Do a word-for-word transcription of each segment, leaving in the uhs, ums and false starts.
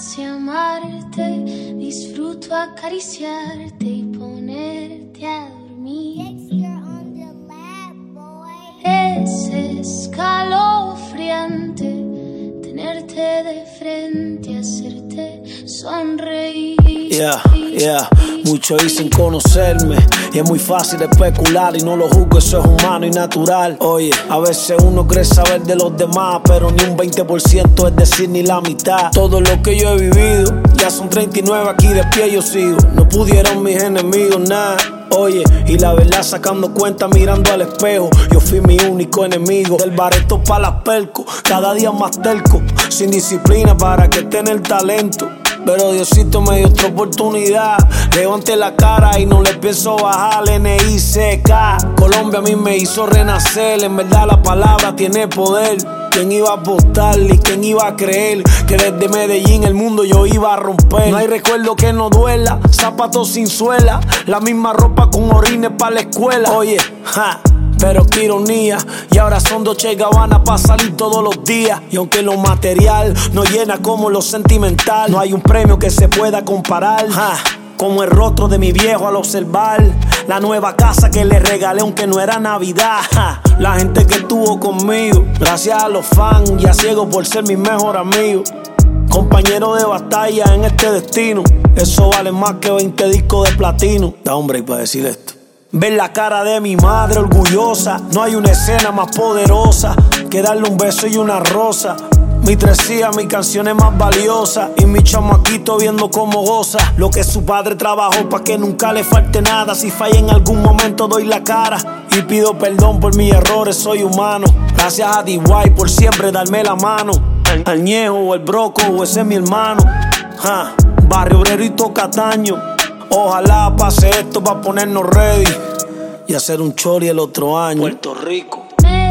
complace amarte, disfruto acariciarte y ponerte a dormir. Es escalofriante tenerte de frente, hacerte sonreír. Yeah, yeah, muchos dicen conocerme y es muy fácil especular y no lo juzgo, eso es humano y natural. Oye, a veces uno cree saber de los demás, pero ni un veinte por ciento, es decir, ni la mitad. Todo lo que yo he vivido, ya son treinta y nueve, aquí de pie yo sigo. No pudieron mis enemigos nada. Oye, y la verdad sacando cuenta mirando al espejo, yo fui mi único enemigo. Del bareto pa' las percos, cada día más terco, sin disciplina para que tener talento. Pero Diosito me dio otra oportunidad, levanté la cara y no le pienso bajar. N I C K, Colombia a mí me hizo renacer, en verdad la palabra tiene poder. ¿Quién iba a apostar y quién iba a creer que desde Medellín el mundo yo iba a romper? No hay recuerdo que no duela, zapatos sin suela, la misma ropa con orines pa' la escuela. Oye, ja, pero qué ironía, y ahora son Dolce Gabbana pa' salir todos los días. Y aunque lo material no llena como lo sentimental, no hay un premio que se pueda comparar, ja, como el rostro de mi viejo al observar la nueva casa que le regalé aunque no era Navidad, ja. La gente que estuvo conmigo, gracias a los fans y a ciego por ser mi mejor amigo. Compañero de batalla en este destino, eso vale más que veinte discos de platino. Da hombre y para decir esto. Ver la cara de mi madre orgullosa, no hay una escena más poderosa que darle un beso y una rosa. Mi tresía, mi canción es más valiosa y mi chamaquito viendo cómo goza lo que su padre trabajó pa' que nunca le falte nada. Si falla en algún momento doy la cara y pido perdón por mis errores, soy humano. Gracias a D Y por siempre darme la mano. Al Ñejo o el Broco o ese es mi hermano, ja, Barrio Obrero y Cataño. Ojalá pase esto pa' ponernos ready y hacer un chori el otro año. Puerto Rico. Me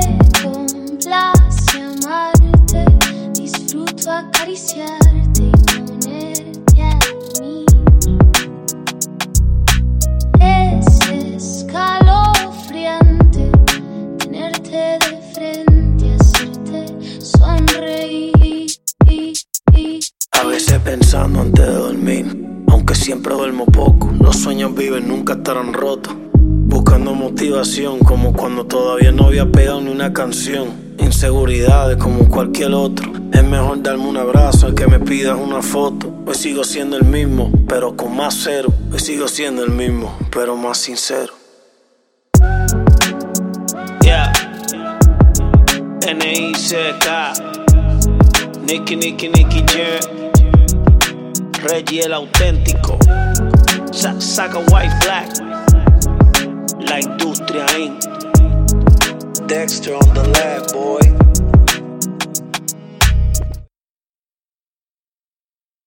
complace amarte, disfruto acariciarte y ponerte a dormir. Es escalofriante tenerte de frente, hacerte sonreír. A veces pensando antes de dormir, aunque siempre duermo poco, los sueños viven, nunca estarán rotos. Buscando motivación como cuando todavía no había pegado ni una canción. Inseguridades como cualquier otro, es mejor darme un abrazo a que me pidas una foto. Hoy sigo siendo el mismo, pero con más cero. Hoy sigo siendo el mismo, pero más sincero. Yeah, N I C K, Nicky, Nicky, Nicky Jam, Reggie el auténtico, Sa Saca White Black, La Industria incorporated. Dexter on the lab, boy.